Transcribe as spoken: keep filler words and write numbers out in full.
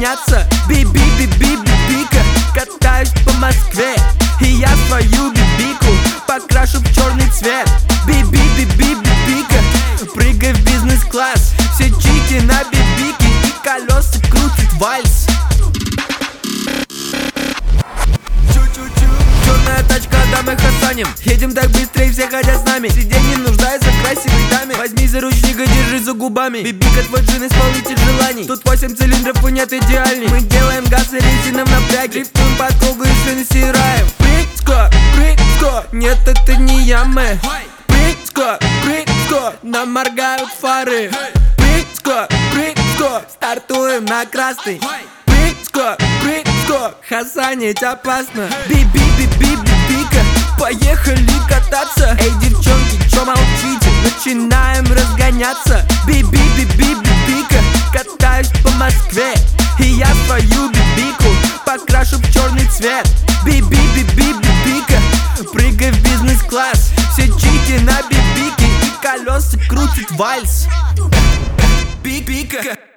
разгоняться. Би-би-би-би-би-бика, катаюсь по Москве, и я свою бибику покрашу в черный цвет. Би-би-би-би-би-бика, прыгай в бизнес-класс, все чики на бибике, и колеса крутят вальс. Черная тачка, да мы хасаним, едем так быстрее, все хотят с нами. Сиденье нуждается в красивой даме, возьми за ручник и держи за губами. Бибика, твой джин, исполнитель желаний. Тут восемь цилиндров и нет идеальный. Мы делаем газ и резина в напряге, дрифтуем по кругу и шины стираем. Прыг-скок, прыг-скок, нет, это не ямы. Прыг-скок, прыг-скок, нам моргают фары. Прыг-скок, прыг-скок, стартуем на красный. Прыг-скок, прыг-скок, хасанить опасно. Би-би-би-би-би-бика, поехали кататься. Эй, девчонки, чё молчите? Начинаем разгоняться. Би-би-би-би-би-бика, катаюсь по Москве, и я свою бибику покрашу в черный цвет. Би-би-би-би-би-бика, прыгай в бизнес-класс, все чики на бибике, и колеса крутят вальс. Би-бика.